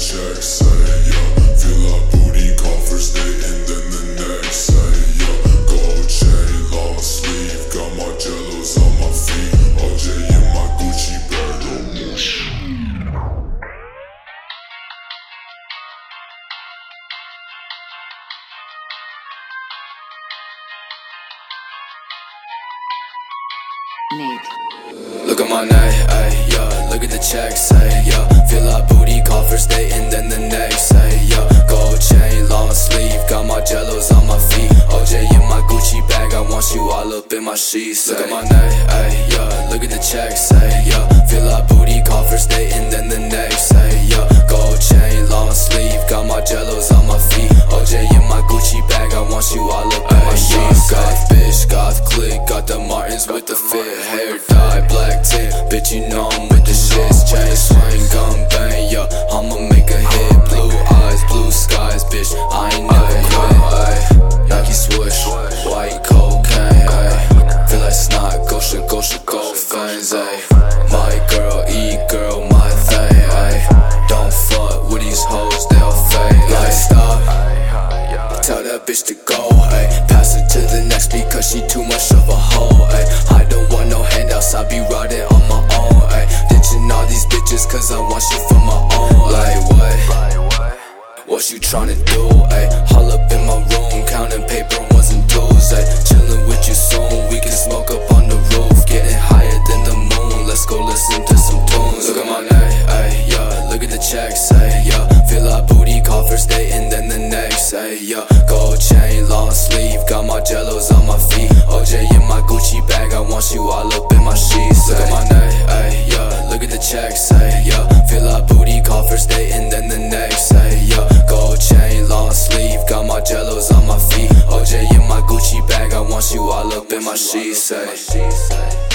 check, say, yeah. Feel like booty, call first date, and then the next, say, yeah. Gold chain, long sleeve, got my jellos on my feet. OJ in my Gucci bag, I'm whoosh. Look at my neck, ayy, yeah. Look at the checks, ayy, yeah. Feel like booty, call first date, and then the next, ayy, yeah. Gold chain, long sleeve, got my jellos on my feet. OJ in my Gucci bag, I want you all up in my sheets. Look at my neck, ayy, yeah. Look at the checks, ayy, yeah. Feel like booty, call first date, and then the next, ayy, yeah. Gold chain, long sleeve, got my jellos on my feet. OJ in my Gucci bag, I want you all up in my sheets. Goth bitch, goth click, got the Martins with the fit, hair dye, black tint, bitch you know I'm with the shits. Chain swing, gun bang, yeah, I'ma make a hit. Blue eyes, blue skies, bitch, I ain't never quit, ayy. Nike swoosh, white cocaine, ayy. Feel like snot, Gosha, gold fangs, ayy. My girl, e-girl, my thing, ayy. Don't fuck with these hoes, they'll fade, like stop. Tell that bitch to go, ayy. Pass it to the next because she too much of a hoe, ayy. I don't want no handouts, I be riding on my own, ayy. Ditching all these bitches cause I want shit for my own, like what? What you tryna do, ayy? All up in my room, counting paper ones and twos, ayy. Chillin' with you soon, we can smoke up on the roof. Getting higher than the moon, let's go listen to some tunes. Look at my neck, ayy, yeah. Look at the checks, ayy, yeah. Feel like booty, call first date, and then the next, ayy, yeah. Gold chain, long sleeve, got my jellos on my feet. OJ in my Gucci bag, I want you all up in my sheets. Look at my neck, ayy, yeah. Look at the checks, ayy, yeah. Feel like booty, call first date, and then the next, ayy, yeah. Gold chain, long sleeve, got my jellos on my feet. OJ in my Gucci bag, I want you all up in my sheets, ayy.